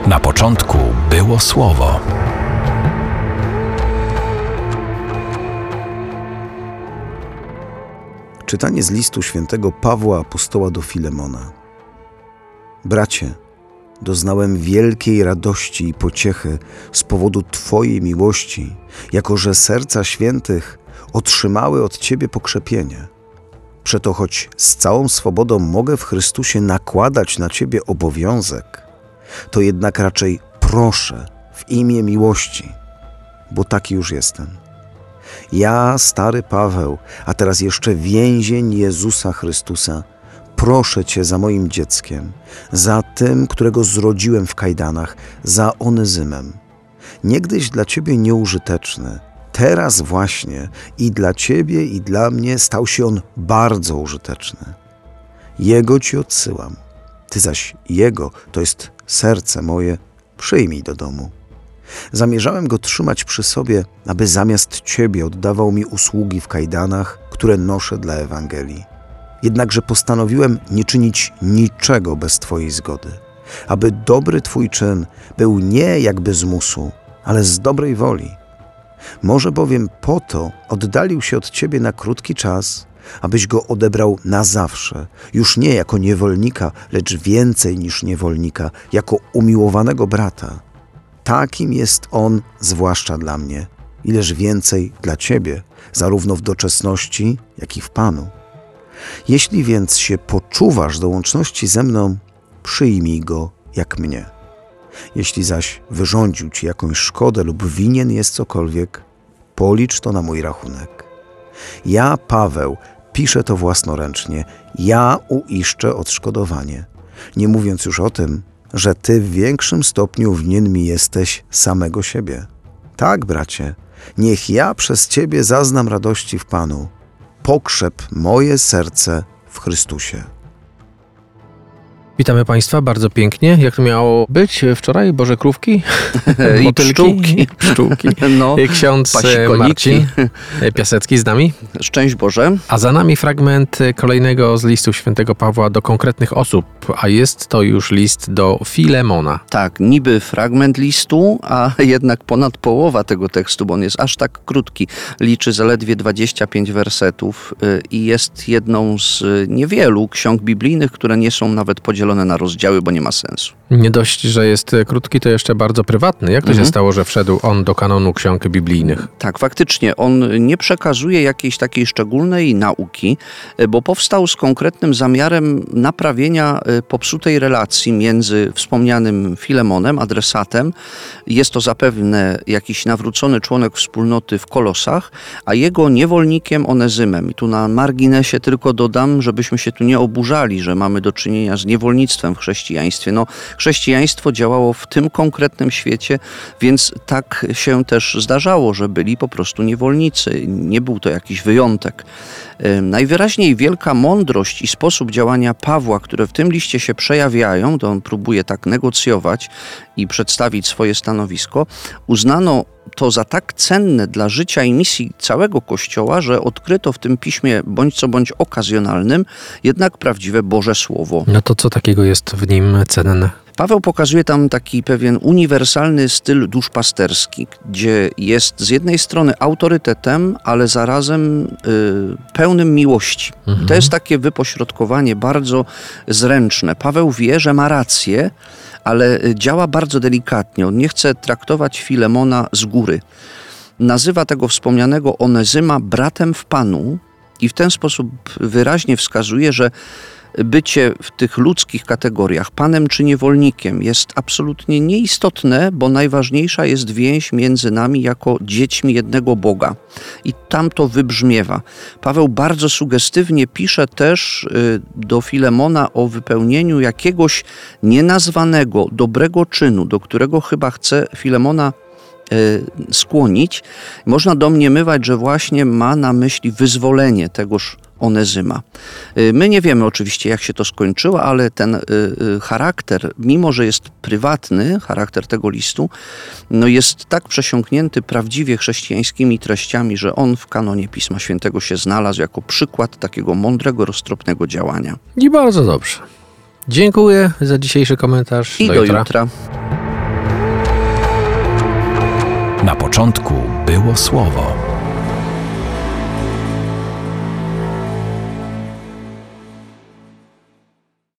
Na początku było Słowo. Czytanie z listu świętego Pawła apostoła do Filemona. Bracie, doznałem wielkiej radości i pociechy z powodu Twojej miłości, jako że serca świętych otrzymały od Ciebie pokrzepienie. Przeto choć z całą swobodą mogę w Chrystusie nakładać na Ciebie obowiązek, to jednak raczej proszę w imię miłości, bo taki już jestem. Ja, stary Paweł, a teraz jeszcze więzień Jezusa Chrystusa, proszę Cię za moim dzieckiem, za tym, którego zrodziłem w kajdanach, za Onezymem. Niegdyś dla Ciebie nieużyteczny, teraz właśnie i dla Ciebie, i dla mnie stał się on bardzo użyteczny. Jego Ci odsyłam, Ty zaś Jego, to jest serce moje, przyjmij do domu. Zamierzałem go trzymać przy sobie, aby zamiast Ciebie oddawał mi usługi w kajdanach, które noszę dla Ewangelii. Jednakże postanowiłem nie czynić niczego bez Twojej zgody, aby dobry Twój czyn był nie jakby z musu, ale z dobrej woli. Może bowiem po to oddalił się od Ciebie na krótki czas, abyś go odebrał na zawsze, już nie jako niewolnika, lecz więcej niż niewolnika, jako umiłowanego brata. Takim jest on zwłaszcza dla mnie, ileż więcej dla Ciebie, zarówno w doczesności, jak i w Panu. Jeśli więc się poczuwasz do łączności ze mną, przyjmij go jak mnie. Jeśli zaś wyrządził Ci jakąś szkodę lub winien jest cokolwiek, policz to na mój rachunek. Ja, Paweł, piszę to własnoręcznie, ja uiszczę odszkodowanie, nie mówiąc już o tym, że Ty w większym stopniu winien mi jesteś samego siebie. Tak, bracie, niech ja przez Ciebie zaznam radości w Panu. Pokrzep moje serce w Chrystusie. Witamy Państwa bardzo pięknie. Jak to miało być wczoraj? Boże krówki? I pszczółki. Pszczółki. No, ksiądz pasikoniki. Marcin Piasecki z nami. Szczęść Boże. A za nami fragment kolejnego z listu świętego Pawła do konkretnych osób, a jest to już list do Filemona. Tak, niby fragment listu, a jednak ponad połowa tego tekstu, bo on jest aż tak krótki. Liczy zaledwie 25 wersetów i jest jedną z niewielu ksiąg biblijnych, które nie są nawet podzielone na rozdziały, bo nie ma sensu. Nie dość, że jest krótki, to jeszcze bardzo prywatny. Jak to się stało, że wszedł on do kanonu ksiąg biblijnych? Tak, faktycznie. On nie przekazuje jakiejś takiej szczególnej nauki, bo powstał z konkretnym zamiarem naprawienia popsutej relacji między wspomnianym Filemonem, adresatem. Jest to zapewne jakiś nawrócony członek wspólnoty w Kolosach, a jego niewolnikiem Onezymem. I tu na marginesie tylko dodam, żebyśmy się tu nie oburzali, że mamy do czynienia z niewolnictwem w chrześcijaństwie. No, chrześcijaństwo działało w tym konkretnym świecie, więc tak się też zdarzało, że byli po prostu niewolnicy. Nie był to jakiś wyjątek. Najwyraźniej wielka mądrość i sposób działania Pawła, które w tym liście się przejawiają, to on próbuje tak negocjować i przedstawić swoje stanowisko, uznano to za tak cenne dla życia i misji całego Kościoła, że odkryto w tym piśmie bądź co bądź okazjonalnym, jednak prawdziwe Boże Słowo. No to co takiego jest w nim cenne? Paweł pokazuje tam taki pewien uniwersalny styl duszpasterski, gdzie jest z jednej strony autorytetem, ale zarazem pełnym miłości. To jest takie wypośrodkowanie bardzo zręczne. Paweł wie, że ma rację, ale działa bardzo delikatnie. On nie chce traktować Filemona z góry. Nazywa tego wspomnianego Onezyma bratem w Panu i w ten sposób wyraźnie wskazuje, że bycie w tych ludzkich kategoriach, panem czy niewolnikiem, jest absolutnie nieistotne, bo najważniejsza jest więź między nami jako dziećmi jednego Boga. I tam to wybrzmiewa. Paweł bardzo sugestywnie pisze też do Filemona o wypełnieniu jakiegoś nienazwanego, dobrego czynu, do którego chyba chce Filemona skłonić. Można domniemywać, że właśnie ma na myśli wyzwolenie tegoż Onezyma. My nie wiemy oczywiście, jak się to skończyło, ale ten charakter, mimo że jest prywatny, charakter tego listu, no jest tak przesiąknięty prawdziwie chrześcijańskimi treściami, że on w kanonie Pisma Świętego się znalazł jako przykład takiego mądrego, roztropnego działania. I bardzo dobrze. Dziękuję za dzisiejszy komentarz. I do jutra. Na początku było Słowo.